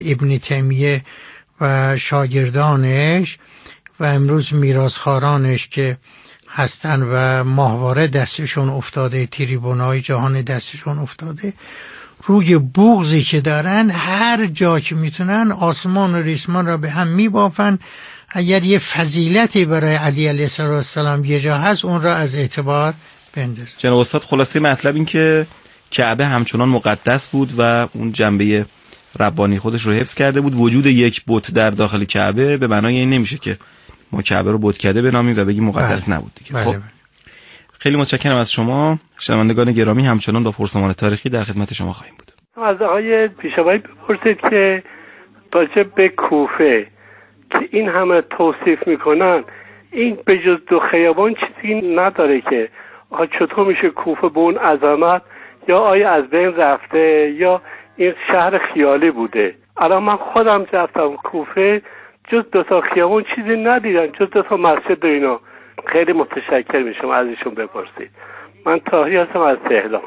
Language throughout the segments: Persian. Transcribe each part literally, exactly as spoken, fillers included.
ابن تیمیه و شاگردانش و امروز میراثخوارانش که هستن و ماهواره دستشون افتاده، تریبونای جهان دستشون افتاده، روی بغضی که دارن هر جا که میتونن آسمان و ریسمان را به هم میبافن. اگر یه فضیلتی برای علی علیه السلام یه جا هست اون را از اعتبار بندازن. جناب استاد خلاصه مطلب این که کعبه همچنان مقدس بود و اون جنبه ربانی خودش رو حفظ کرده بود. وجود یک بت در داخل کعبه به معنای این نمیشه که ما کعبه رو بتکده بنامیم و بگیم مقدس بله. نبود دیگه. بله خب بله. خیلی متشکرم از شما. شنوندگان گرامی همچنان با پرسمان تاریخی در خدمت شما خواهیم بود. از آقای پیشوایی بپرسید که راجع به کوفه که این همه توصیف میکنن، این به جز دو خیابان چیزی نداره که آقا چطور میشه کوفه به اون عظمت، یا آیا از بین رفته یا این شهر خیالی بوده؟ الان من خودم رفتم کوفه، جز دو تا خیابان چیزی ندیدم، جز دو تا مسجد و اینا. خیلی متشکر میشم از ایشون بپرسید. من طاهری هستم از تهران.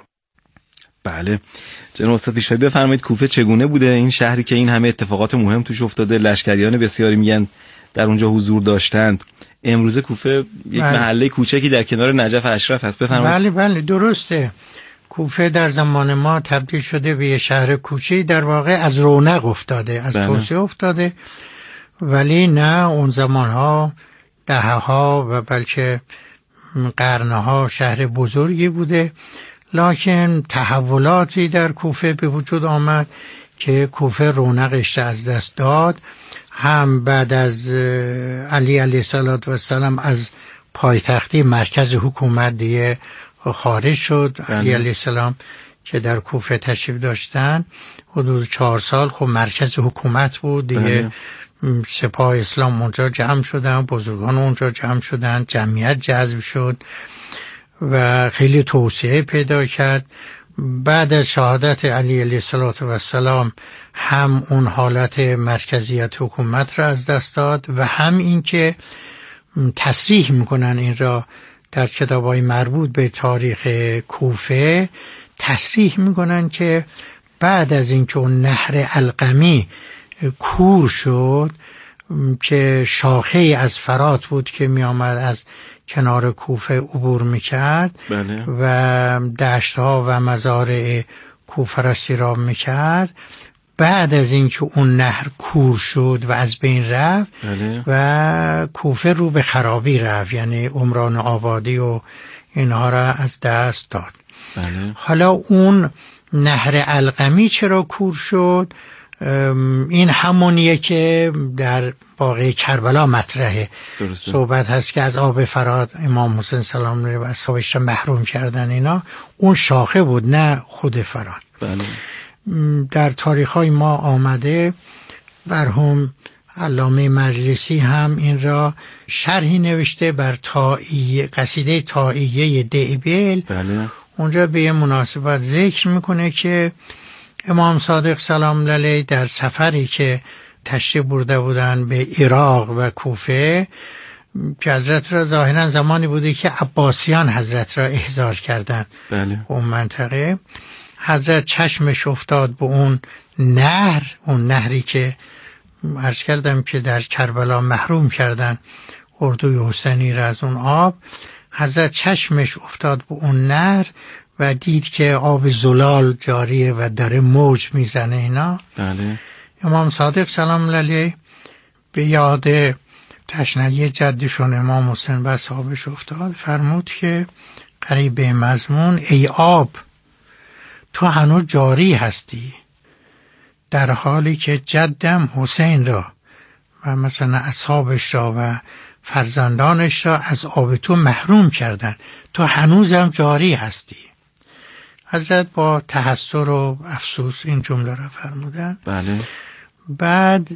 بله جناب استاد پیشوایی بفرمایید کوفه چگونه بوده؟ این شهری که این همه اتفاقات مهم توش افتاده، لشکریان بسیاری میگن در اونجا حضور داشتند. امروزه کوفه یک بله. محله کوچکی در کنار نجف اشرف هست. بفرمایید. بله بله درسته. کوفه در زمان ما تبدیل شده به یه شهر کوچی، در واقع از رونق افتاده، از بله. توسعه افتاده، ولی نه اون زمانها دهها و بلکه قرنها شهر بزرگی بوده. لکن تحولاتی در کوفه به وجود آمد که کوفه رونقش از دست داد. هم بعد از علی علیه السلام از پایتختی مرکز حکومت دیگه خارج شد. بله. علی علیه السلام که در کوفه تشریف داشتن حدود چهار سال خب مرکز حکومت بود دیگه. بله. سپاه اسلام اونجا جمع شدن، بزرگان اونجا جمع شدن، جمعیت جذب شد و خیلی توسعه پیدا کرد. بعد از شهادت علی علیه السلام هم اون حالت مرکزیت حکومت را از دست داد و هم این که تصریح میکنن این را در کتاب‌های مربوط به تاریخ کوفه، تصریح میکنن که بعد از اینکه اون نهر القمی کور شد که شاخه از فرات بود که می آمد از کنار کوفه عبور می کرد. بله. و دشتها و مزارع کوفه را سیراب می کرد. بعد از اینکه اون نهر کور شد و از بین رفت. بله. و کوفه رو به خرابی رفت، یعنی عمران آبادی و اینها را از دست داد. بله. حالا اون نهر القمی چرا کور شد؟ این همونیه که در واقع کربلا مطرحه. درسته. صحبت هست که از آب فرات امام حسین سلام علیه و اصحابش را محروم کردن. اینا اون شاخه بود نه خود فرات. بله. در تاریخ‌های ما آمده، مرحوم علامه مجلسی هم این را شرحی نوشته بر طائیه، قصیده طائیه دیبل. بله. اونجا به مناسبت ذکر میکنه که امام صادق سلام علیه در سفری که تشریف برده بودن به عراق و کوفه که حضرت را ظاهرا زمانی بوده که عباسیان حضرت را احضار کردن. بله. اون منطقه حضرت چشمش افتاد به اون نهر، اون نهری که عرض کردم که در کربلا محروم کردن اردوی حسینی را از اون آب. حضرت چشمش افتاد به اون نهر و دید که آب زلال جاریه و داره موج میزنه اینا. بله. امام صادق سلام علیه به یاد تشنگی جدشون امام حسین و اصحابش افتاد، فرمود که قریب مضمون ای آب تو هنوز جاری هستی، در حالی که جدم حسین را و مثلا اصحابش را و فرزندانش را از آب تو محروم کردن، تو هنوزم جاری هستی. حضرت با تحسر و افسوس این جمله را فرمودن. بله. بعد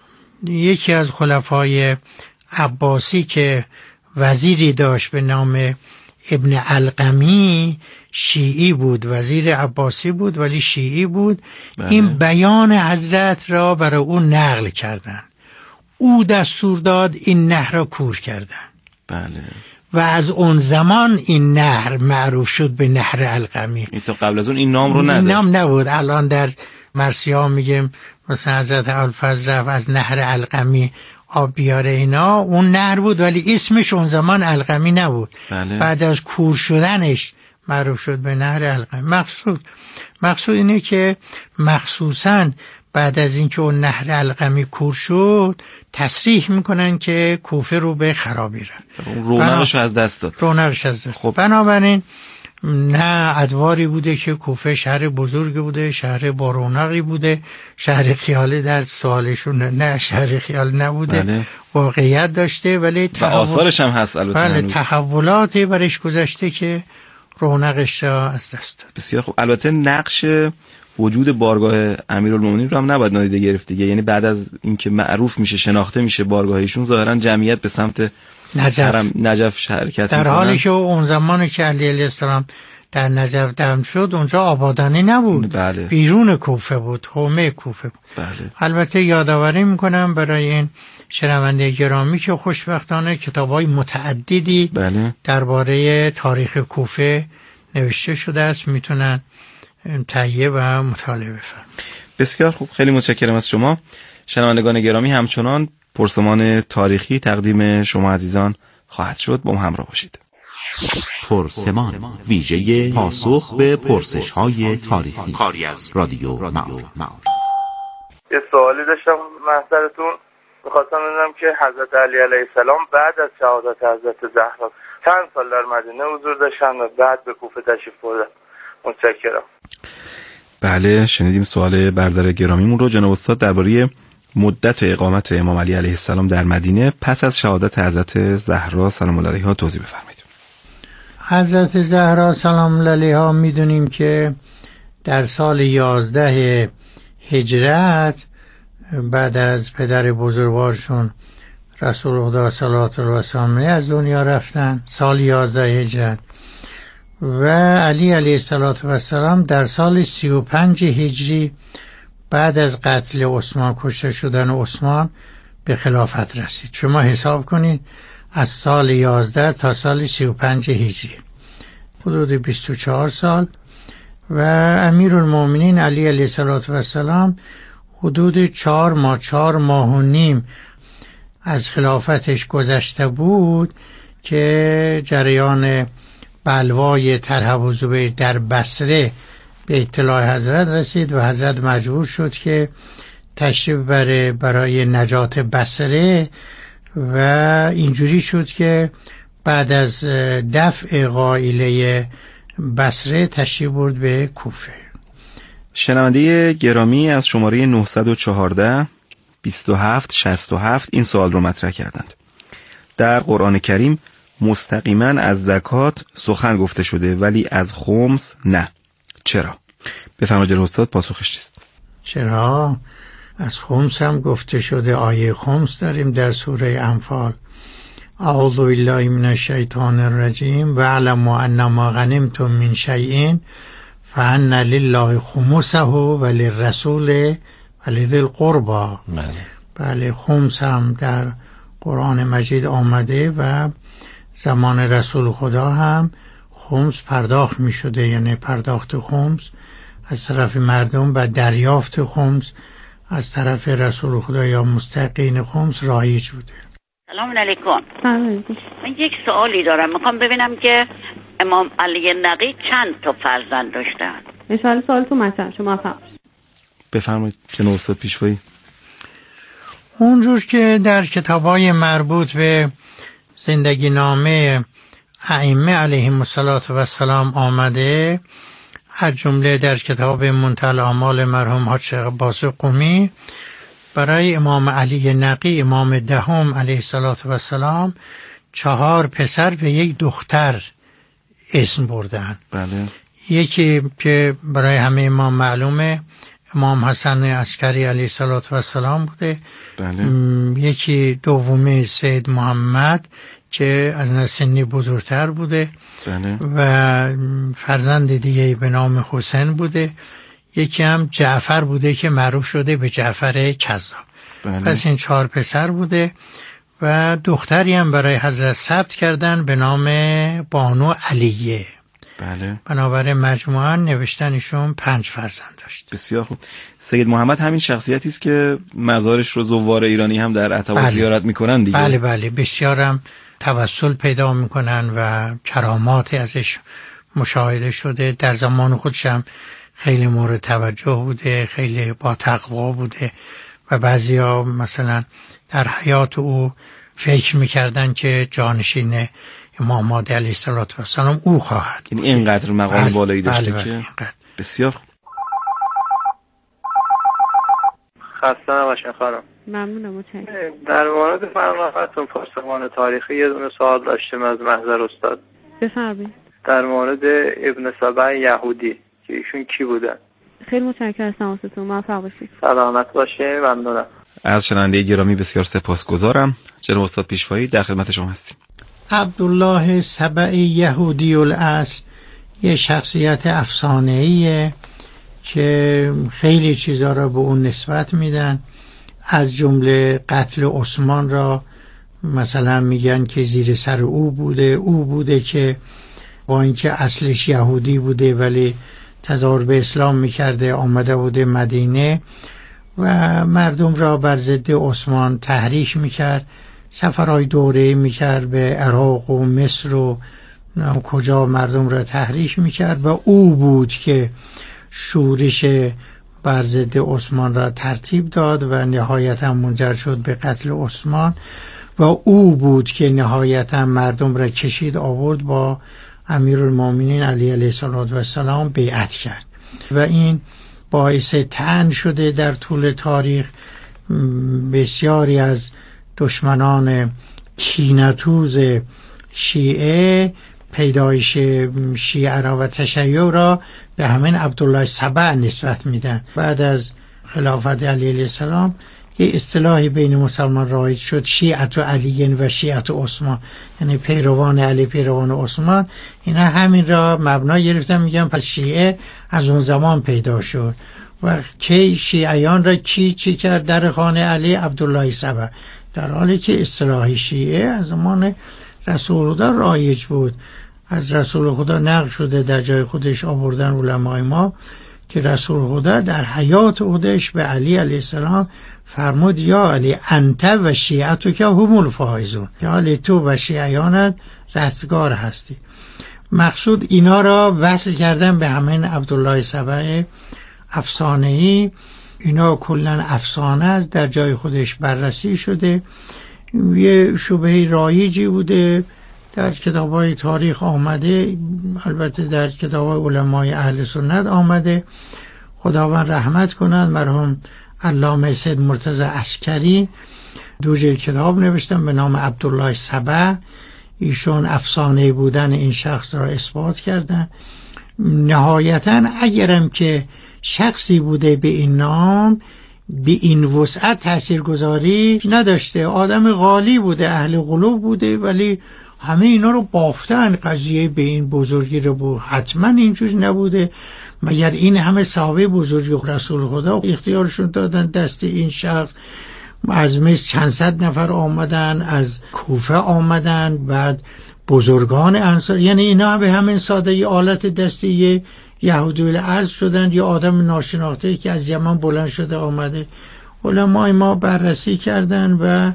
یکی از خلفای عباسی که وزیری داشت به نام ابن القمی، شیعی بود، وزیر عباسی بود ولی شیعی بود. بله. این بیان حضرت را برای او نقل کردن. او دستور داد این نهر را کور کردن. بله. و از اون زمان این نهر معروف شد به نهر القمی. این تا قبل از اون این نام رو نداشت. نام نبود. الان در مرسیا میگیم مثلا حضرت ابوالفضل رفت از نهر القمی آب بیاره اینا، اون نهر بود ولی اسمش اون زمان القمی نبود. بله. بعد از کور شدنش معروف شد به نهر القمی. مقصود مقصود اینه که مخصوصاً بعد از اینکه اون نهر القمی کور شد تصریح میکنن که کوفه رو به خرابی رفت، رونقش از دست داد. رونقش از دست. خب بنابراین نه ادواری بوده که کوفه شهر بزرگی بوده، شهر با رونقی بوده، شهر خیالی در سوالشون نه شهر خیال نبوده. بله. واقعیت داشته ولی و آثارش هم هست البته. بله تحولاتی برش گذشته که رونقش را از دست داد. بسیار خوب. البته نقش وجود بارگاه امیرالمومنین رو هم نباید نادیده گرفت دیگه، یعنی بعد از اینکه معروف میشه شناخته میشه بارگاهشون ظاهرا جمعیت به سمت نجف نجف حرکت در حالی که اون زمانی که علی علیه السلام در نجف دفن شد اونجا آبادانی نبود. بله. بیرون کوفه بود، حومه کوفه بود. بله. البته یادآوری میکنم برای این شنونده گرامی که خوشبختانه کتابای متعددی بله. درباره تاریخ کوفه نوشته شده است، میتونن تهیه و مطالعه بفرمایید. بسیار خوب، خیلی متشکرم از شما. شنوندگان گرامی، همچنان پرسمان تاریخی تقدیم شما عزیزان خواهد شد، با ما همراه باشید. پرسمان ویژه پاسخ به پرسش‌های تاریخی، کاری از رادیو معارف. یه سوالی داشتم محضرتون، می‌خواستم بدونم که حضرت علی علیه السلام بعد از شهادت حضرت زهرا چند سال در مدینه حضور داشتن و بعد به کوفه تشریف بردن؟ متشکرم. بله، شنیدیم سوال برادر گرامیمون رو. جناب استاد درباره مدت اقامت امام علی علیه السلام در مدینه پس از شهادت حضرت زهرا سلام الله علیها توضیح بفرمایید. حضرت زهرا سلام الله علیها میدونیم که در سال یازده هجرت بعد از پدر بزرگوارشون رسول خدا صلی الله علیه و سلم از دنیا رفتن، سال یازده هجرت، و علی علیه السلام در سال سی و پنج هجری بعد از قتل عثمان، کشته شدن عثمان، به خلافت رسید. شما حساب کنید از سال یازده تا سال سی و پنج هجری حدود بیست و چهار سال، و امیرالمومنین علی علیه السلام حدود چهار ماه چهار ماه و نیم از خلافتش گذشته بود که جریان بلوای طلحه و زبیر در بصره به اطلاع حضرت رسید و حضرت مجبور شد که تشریف بره برای نجات بصره، و اینجوری شد که بعد از دفع قائله بصره تشریف برد به کوفه. شنونده گرامی از شماره نهصد و چهارده بیست و هفت شصت و هفت این سوال رو مطرح کردند. در قرآن کریم مستقیما از زکات سخن گفته شده ولی از خمس نه، چرا؟ بفرمایید جناب استاد، پاسخش چیست؟ چرا؟ از خمس هم گفته شده. آیه خمس داریم در سوره انفال: اعوذ بالله من الشیطان الرجیم و اعلموا انما غنمتم من شیء فان لله خمسه وللرسول ولذی القربى. بله، خمس هم در قرآن مجید آمده و زمان رسول خدا هم خمس پرداخت می شده، یعنی پرداخت خمس از طرف مردم و دریافت خمس از طرف رسول خدا یا مستحقین خمس رایج بوده. سلام علیکم. من یک سوالی دارم، میخوام ببینم که امام علی نقی چند تا فرزند داشتن؟ انشاءالله سوالتون مطرح شما فهم. بفرمایید جناب استاد پیشوایی. اونجور که در کتابای مربوط به زندگی نامه ائمه علیهم السلام آمده، از جمله در کتاب منتهی الاعمال مرحوم حاج عباس قمی برای امام علی نقی امام دهم علیه السلام چهار پسر و یک دختر اسم بردن. بله. یکی که برای همه امام معلومه امام حسن عسکری علیه السلام بوده. بله. یکی دومه سید محمد که از نسلی بزرگتر بوده. بله. و فرزند دیگه به نام حسین بوده. یکی هم جعفر بوده که معروف شده به جعفر کذاب. بله. پس این چهار پسر بوده و دختری هم برای حضرت ثبت کردن به نام بانو علیه. بله. بنابراین مجموعاً نوشتنشون پنج فرزند داشت. بسیار خوب. سید محمد همین شخصیتی است که مزارش رو زوار ایرانی هم در عتبه بله. زیارت میکنن دیگه. بله بله بسیارم توسل پیدا میکنن و کرامات ازش مشاهده شده. در زمان خودشم خیلی مورد توجه بوده، خیلی با تقوا بوده و بعضیا مثلا در حیات او فکر میکردن که جانشین امام مهدی علیه السلام او خواهد. یعنی اینقدر مقام بله. بالایی داشته بله. که بله. بسیار خوب. خسته نباشین خانم. ممنونم. متشکرم. در مورد فرمایشتون پاسخمان تاریخی یه دونه سوال داشتیم از محضر استاد. بفرمایید. در مورد ابن سبع یهودی که ایشون کی بودن؟ خیلی متشکرم از تماستون. موفق باشید. سلامت باشین. ممنونم. از شنونده گرامی بسیار سپاسگزارم. جناب استاد پیشوایی در خدمت شما هستیم. عبدالله سبع یهودی الاصل یه شخصیت افسانه‌ایه که خیلی چیزا را به اون نسبت میدن، از جمله قتل عثمان را مثلا میگن که زیر سر او بوده، او بوده که با اینکه اصلش یهودی بوده ولی تظاهر به اسلام میکرده، آمده بوده مدینه و مردم را بر ضد عثمان تحریک میکرد، سفرهای دوره میکرد به عراق و مصر و کجا مردم را تحریک میکرد و او بود که شورش بر ضد عثمان را ترتیب داد و نهایتا منجر شد به قتل عثمان و او بود که نهایتا مردم را کشید آورد با امیرالمومنین علی علیه السلام بیعت کرد و این باعث طعن شده در طول تاریخ. بسیاری از دشمنان کینه‌توز شیعه پیدایش شیعه را و تشیع را به همین عبدالله سبع نسبت میدن. بعد از خلافت علی علیه السلام یه اصطلاحی بین مسلمان رایج شد، شیعت علی و شیعت عثمان، یعنی پیروان علی پیروان عثمان. اینا همین را مبنا گرفتن، میگن پس شیعه از اون زمان پیدا شد و کی شیعیان را کی چی کرد در خانه علی؟ عبدالله سبع، در حالی که اصطلاح شیعه از زمان رسول خدا رایج بود. از رسول خدا نقل شده در جای خودش آوردن علمای ما که رسول خدا در حیات خودش به علی علیه السلام فرمود یا علی انت و شیعتو که هم الفائزون، یا علی تو و شیعیانت رستگار هستی. مقصود اینا را وصل کردن به همین عبدالله سبع افسانه‌ای. اینا کلن افسانه است، در جای خودش بررسی شده، یه شبهه رایجی بوده، در کتاب‌های تاریخ آمده، البته در کتاب‌های علمای اهل سنت آمده. خداوند رحمت کند مرحوم علامه سید مرتضی عسکری دو جلد کتاب نوشتن به نام عبدالله سبع. ایشون افسانه بودن این شخص را اثبات کردن. نهایتاً اگرم که شخصی بوده به این نام، به این وسعت تاثیرگذاری نداشته، آدم غالی بوده، اهل قلوب بوده، ولی همه اینا رو بافتن. قضیه به این بزرگی رو بود، حتما اینجور نبوده، مگر این همه صحابه بزرگی رسول خدا اختیارشون دادن دست این شخص. از مصر چند صد نفر آمدن، از کوفه آمدن، بعد بزرگان انصار، یعنی اینا به همین ساده ی آلت دستی یهودی الاصل شدن، یا آدم ناشناخته که از یمن بلند شده آمده. علمای ما بررسی کردن و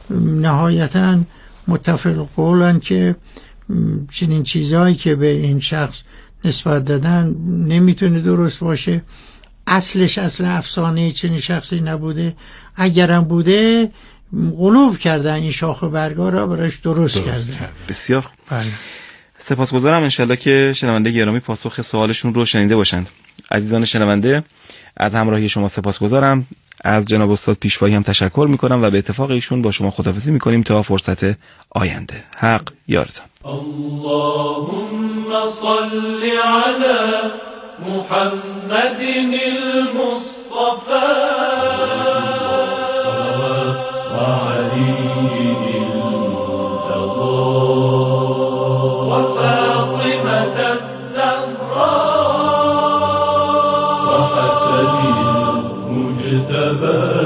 نهایتاً متفق قولن که چنین چیزهایی که به این شخص نسبت دادن نمیتونه درست باشه. اصلش اصل افسانه چنین شخصی نبوده، اگرم بوده غلوف کردن این شاخ برگا را براش درست, درست کردن. بسیار بله. سپاسگزارم. انشالله که شنونده گرامی پاسخ سوالشون رو شنیده باشند. عزیزان شنونده، از همراهی شما سپاسگزارم. از جناب استاد پیشوایی هم تشکر میکنم و به اتفاق ایشون با شما خداحافظی میکنیم تا فرصت آینده. حق یارتان. اللهم صل علی محمد المصطفى و علی المرتضى و فاطمة الزهراء و حسن المجتبى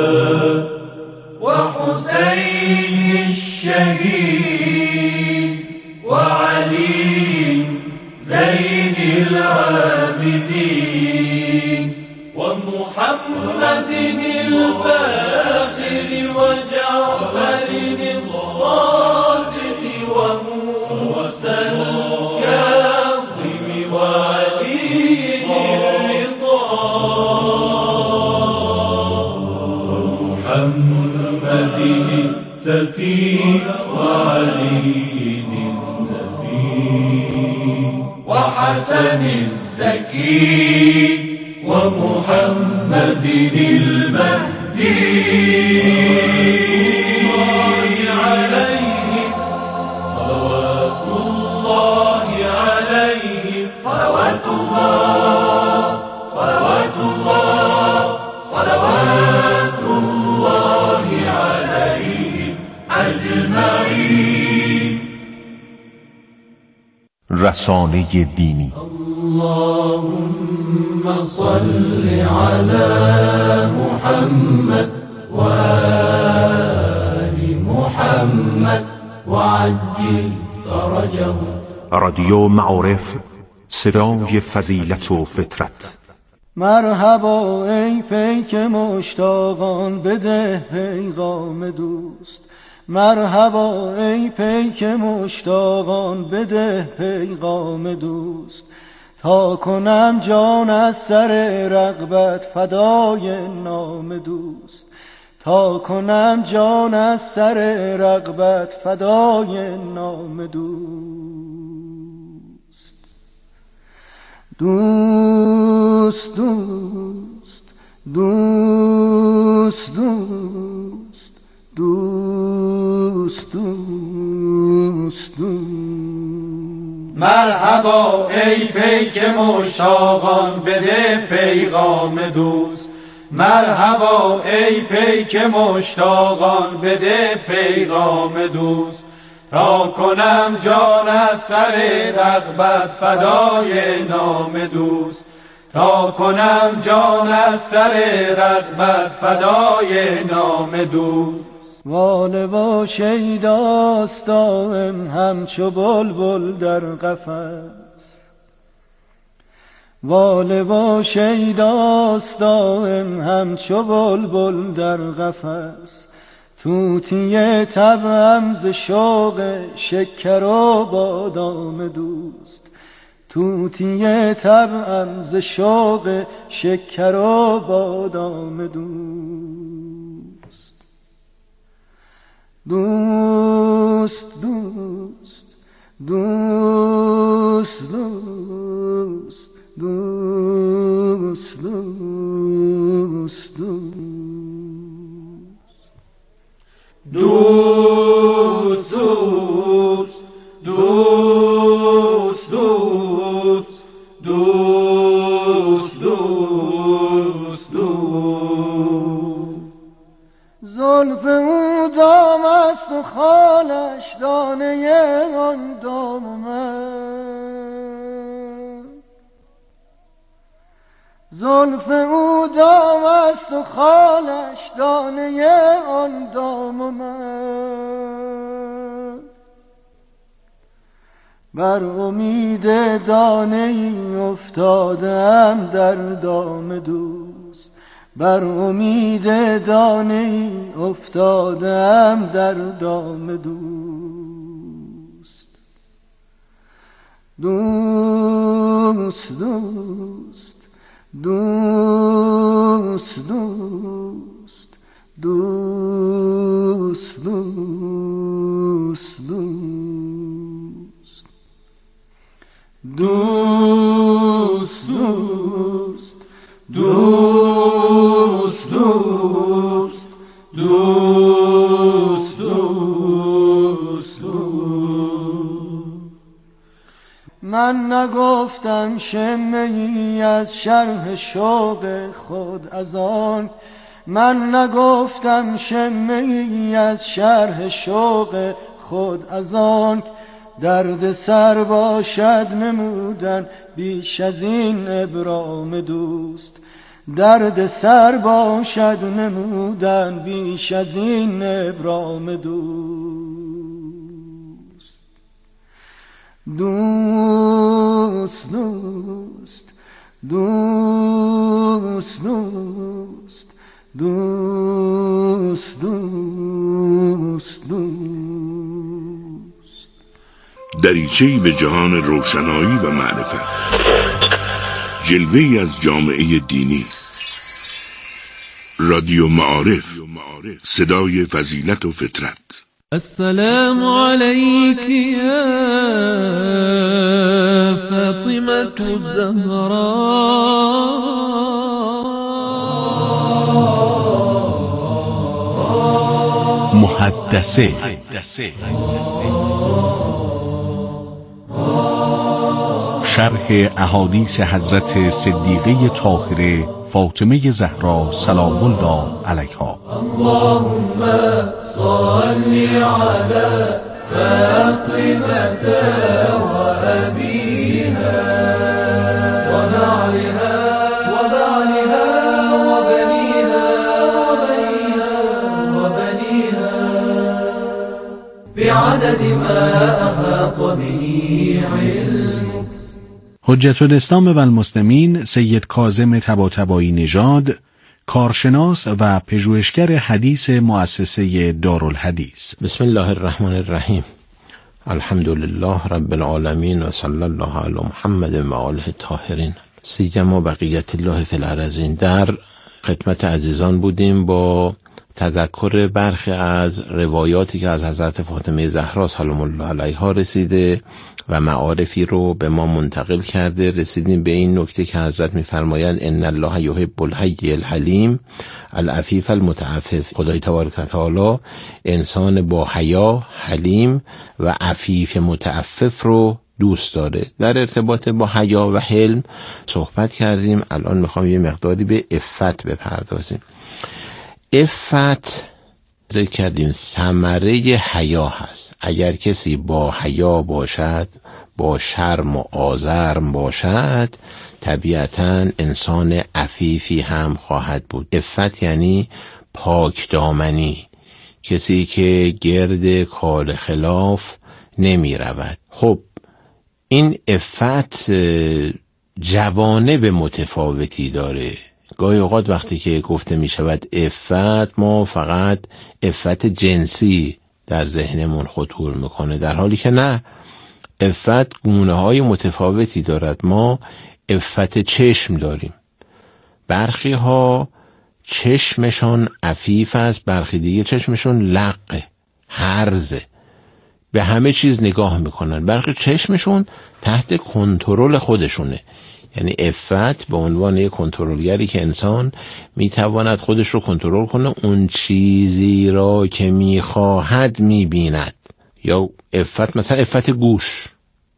و حسین الشهید و علی زین محمد التقي وعلي النبي وحسن الزكي ومحمد المهدي عليه صلوات الله عليه صلوات الله صلوات الله صلوات الله عليهم أجمعين. رسانه دینی. اللهم صل على محمد وآل محمد وعجل فرجه. رادیو معارف، صدای فضیلت و فطرت. مرحبا ای پیک مشتاقان، بده پیغام دوست. مرحبا ای پیک مشتاقان، بده پیغام دوست. تا کنم جان از سر رغبت فدای نام دوست. تا کنم جان از سر رغبت فدای نام دوست. دوست دوست دوست دوست دوست دوست دوست. مرحبا ای پیک مشتاقان، بده پیغام دوست. مرحبا ای پیک مشتاقان، بده پیغام دوست. تا کنم جان از سر رغبت فدای نام دوست. تا کنم جان از سر رغبت فدای نام دوست. واله و شیداست دائم همچو بلبل در قفس. واله و شیداست دائم همچو بلبل در قفس. طوطی طبعم ز شوق شکر و بادام دوست. طوطی طبعم ز شوق شکر و بادام دوست. دوست دوست دوست دوست دوست دوست دوست دوست دوست دوست دوست دوست دوست. زلف او دام است و خالش دانه آن دام من. زلف او دام است و خالش دانه آن دام من. بر امید دانه ای افتادم در دام دوست. بر امید دانه ای افتادم در دام دوست. دوست دوست دوست دوست دوست دوست دوست دوست دوست دوست دوست دوست دوست. من نگفتم شمعی از شرح شوق خود از آن. من نگفتم شمعی از شرح شوق خود از آن. درد سر باشد نمودن بیش از این ابرام دوست. درد سر باشد نمودن بیش از این ابرام دوست. دوست دوست دوست دوست دوست دوست دوست. دریچه‌ای به جهان روشنایی و معرفت، جلوه‌ای از جامعه دینی. رادیو معارف، صدای فضیلت و فطرت. السلام علیک یا فاطمة الزهراء محدثه. شرح احادیث حضرت صدیقه طاهره فاطمه زهرا سلام الله علیها. اللهم صل على فاطمة وأبيها وبعلها وبعلها وبنيها وبنيها وبنيها بعدد ما أحاط به علمك. حجت الاسلام و المسلمین سید کاظم طباطبایی نژاد، کارشناس و پژوهشگر حدیث مؤسسه دارالحدیث. بسم الله الرحمن الرحیم. الحمد لله رب العالمین و صلی الله علی محمد و آله الطاهرین. سیما بقیت الله فی الارضین. در خدمت عزیزان بودیم با تذکر برخی از روایاتی که از حضرت فاطمه زهرا سلام الله علیها رسیده و معارفی رو به ما منتقل کرده. رسیدیم به این نکته که حضرت می‌فرمایند ان الله یحب الحی الحلیم العفیف المتعفف. خدای تبارک و تعالی انسان با حیا، حلیم و عفیف متعفف رو دوست داره. در ارتباط با حیا و حلم صحبت کردیم. الان میخوام یه مقداری به عفت بپردازیم. عفت ذکر کردیم ثمره حیا هست. اگر کسی با حیا باشد، با شرم و آزرم باشد، طبیعتاً انسان عفیفی هم خواهد بود. عفت یعنی پاک دامنی، کسی که گرد کار خلاف نمی رود. خب این عفت جوانب متفاوتی داره. گاهی اوقات وقتی که گفته می شود عفت، ما فقط عفت جنسی در ذهنمون خطور میکنه، در حالی که نه، عفت گونه های متفاوتی دارد. ما عفت چشم داریم، برخی ها چشمشون عفیف است، برخی دیگه چشمشون لقه، هرزه، به همه چیز نگاه میکنن. برخی چشمشون تحت کنترل خودشونه. یعنی عفت به عنوان یک کنترلگری که انسان میتواند خودش رو کنترل کنه، اون چیزی را که میخواهد میبیند. یا عفت مثلا عفت گوش،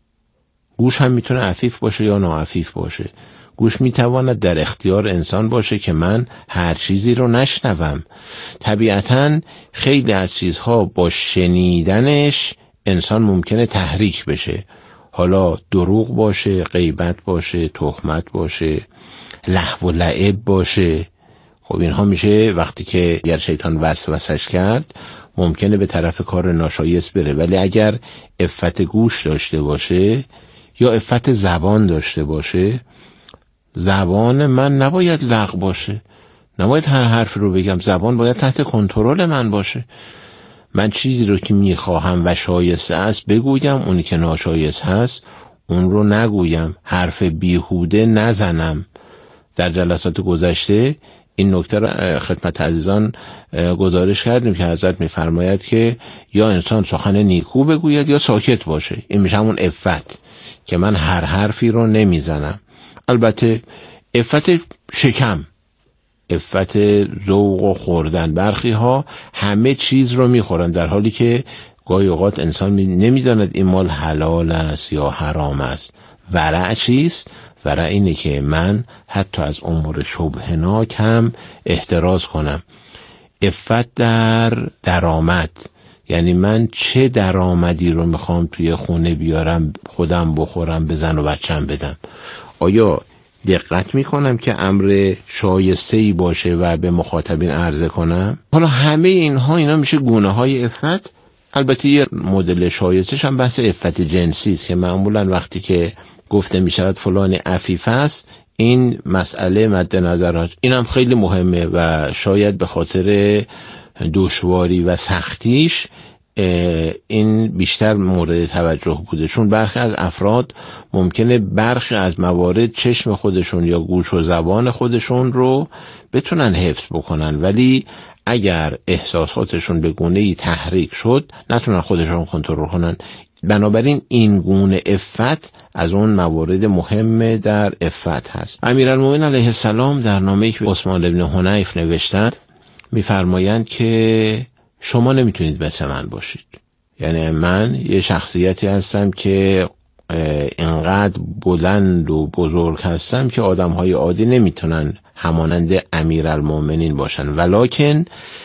گوش هم میتونه عفیف باشه یا ناعفیف باشه. گوش میتواند در اختیار انسان باشه که من هر چیزی رو نشنوم. طبیعتاً خیلی از چیزها با شنیدنش انسان ممکنه تحریک بشه، حالا دروغ باشه، غیبت باشه، تهمت باشه، لهو و لعب باشه. خب اینها میشه وقتی که اگر شیطان وسوسش کرد ممکنه به طرف کار ناشایست بره. ولی اگر عفت گوش داشته باشه یا عفت زبان داشته باشه، زبان من نباید لغو باشه، نباید هر حرف رو بگم، زبان باید تحت کنترل من باشه. من چیزی رو که میخواهم و شایسته است بگویم، اونی که ناشایست هست اون رو نگویم، حرف بیهوده نزنم. در جلسات گذشته این نکته رو خدمت عزیزان گزارش کردیم که حضرت میفرماید که یا انسان سخن نیکو بگوید یا ساکت باشه. این میشه همون عفت که من هر حرفی رو نمیزنم. البته عفت شکم، عفت ذوق و خوردن، برخی ها همه چیز رو میخورن در حالی که گاهی اوقات انسان نمیداند این مال حلال است یا حرام است. ورع چیست؟ ورع اینه که من حتی از امور شبهناک هم احتراز کنم. عفت در درآمد، یعنی من چه درآمدی رو میخوام توی خونه بیارم، خودم بخورم، به زن و بچم بدم. آیا دقت میکنم که امر شایسته‌ای باشه و به مخاطبین عرضه کنم؟ حالا همه اینها اینا میشه گونه های عفت. البته یه مدل شایستش هم بحث عفت جنسی است که معمولا وقتی که گفته میشود فلان عفیف است، این مسئله مد نظر هست. این هم خیلی مهمه و شاید به خاطر دشواری و سختیش این بیشتر مورد توجه بوده، چون برخی از افراد ممکنه برخی از موارد چشم خودشون یا گوش و زبان خودشون رو بتونن حفظ بکنن، ولی اگر احساساتشون به گونه‌ای تحریک شد نتونن خودشون کنترل کنن. بنابراین این گونه عفت از اون موارد مهم در عفت هست. امیرالمومنین علیه السلام در نامه‌ای که عثمان ابن حنیف نوشتند می‌فرمایند که شما نمیتونید مثل من باشید. یعنی من یه شخصیتی هستم که اینقدر بلند و بزرگ هستم که آدم‌های عادی نمیتونن همانند امیرالمومنین باشن، ولکن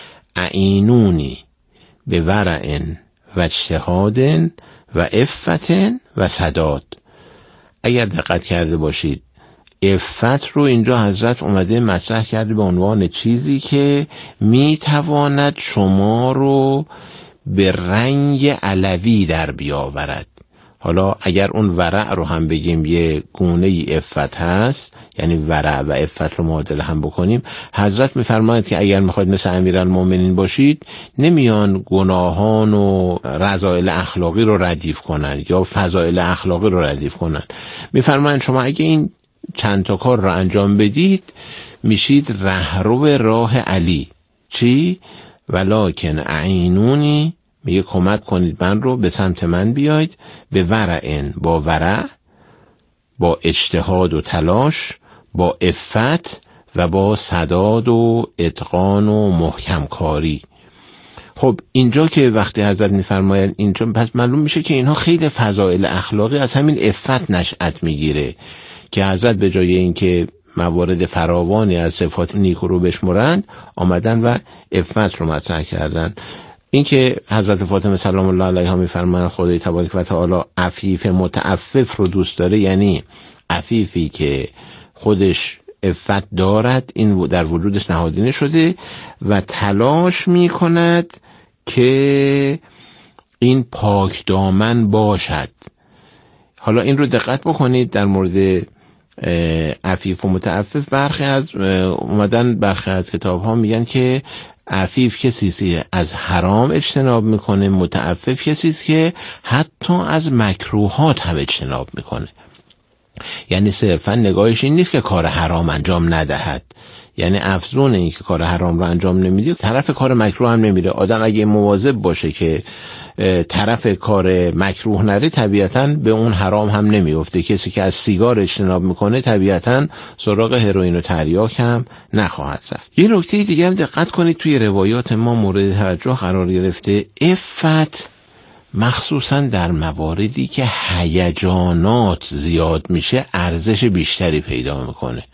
اعینونی به ورع و اجتهاد و عفت و سداد. اگر دقت کرده باشید عفت رو اینجا حضرت اومده مطرح کرده به عنوان چیزی که میتواند شما رو به رنگ علوی در بیاورد. حالا اگر اون ورع رو هم بگیم یه گونه ای عفت هست، یعنی ورع و عفت رو معادله هم بکنیم، حضرت میفرماید که اگر میخواید مثل امیرالمومنین باشید نمیان گناهان و رذائل اخلاقی رو ردیف کنن یا فضائل اخلاقی رو ردیف کنن. میفرماید شما اگه این چند تا کار رو انجام بدید میشید رهرو راه علی. چی؟ ولکن اعینونی، میگه کمک کنید من رو به سمت من بیاید، به ورعن، با ورع، با اجتهاد و تلاش، با عفت و با سداد و اتقان و محکم کاری. خب اینجا که وقتی حضرت میفرماید اینجا، پس معلوم میشه که اینها خیلی فضائل اخلاقی از همین عفت نشأت میگیره که حضرت به جای اینکه موارد فراوانی از صفات نیکو رو بشمرند آمدن و عفت رو مطرح کردن. این که حضرت فاطمه سلام الله علیها میفرمایند خدای تبارک و تعالی عفیف متعفف رو دوست داره، یعنی عفیفی که خودش عفت دارد، این در وجودش نهادینه شده و تلاش میکند که این پاک دامن باشد. حالا این رو دقت بکنید در مورد عفیف و متعفف برخی از اومدن برخی از کتاب ها میگن که عفیف کسی که از حرام اجتناب میکنه، متعفف کسی که حتی از مکروهات هم اجتناب میکنه. یعنی صرفا نگاهش این نیست که کار حرام انجام ندهد، یعنی افزون این که کار حرام رو انجام نمیده طرف کار مکروه هم نمیره. آدم اگه مواظب باشه که طرف کار مکروه نره طبیعتاً به اون حرام هم نمیفته. کسی که از سیگار اجتناب میکنه طبیعتاً سراغ هروئین و تریاک هم نخواهد رفت. یه نکته دیگه هم دقت کنید توی روایات ما مورد توجه قرار گرفته، عفت مخصوصاً در مواردی که هیجانات زیاد میشه ارزش بیشتری پیدا میکنه.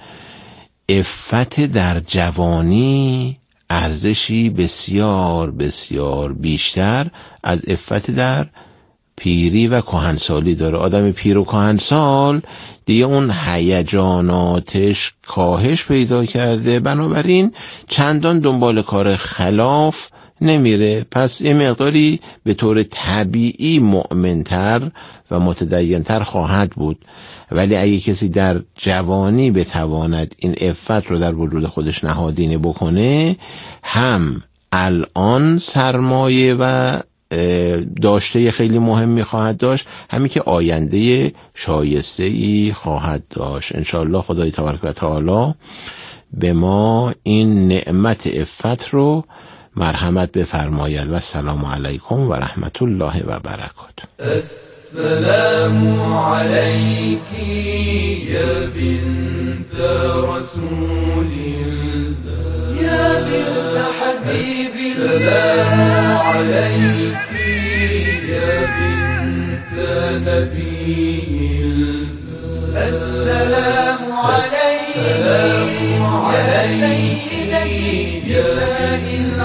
عفت در جوانی ارزشی بسیار بسیار بیشتر از عفت در پیری و کهنسالی داره. آدم پیر و کهنسال دیگه اون هیجاناتش کاهش پیدا کرده، بنابراین چندان دنبال کار خلاف نمیره، پس یه مقداری به طور طبیعی مؤمنتر و متدینتر خواهد بود. ولی اگه کسی در جوانی بتواند این عفت رو در وجود خودش نهادینه بکنه، هم الان سرمایه و داشته خیلی مهمی خواهد داشت، همین که آینده شایسته‌ای خواهد داشت. انشاءالله خدای تبارک و تعالی به ما این نعمت عفت رو مرحمت بفرماید. و السلام علیکم و رحمت الله و برکاته. السلام عليك يا بنت رسول الله يا بنت حبيب الله عليك يا بنت نبي الله السلام عليك السلام عليك يا بنت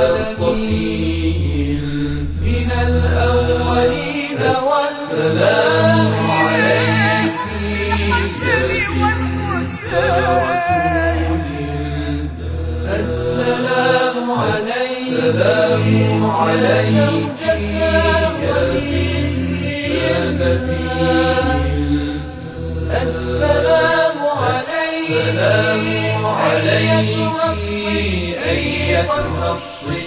العالمين من الأولين والسلام عليك يا بنت رسول الله السلام عليك السلام عليك يا بنت نبي السلام عليك السلام عليك أيتها الصيام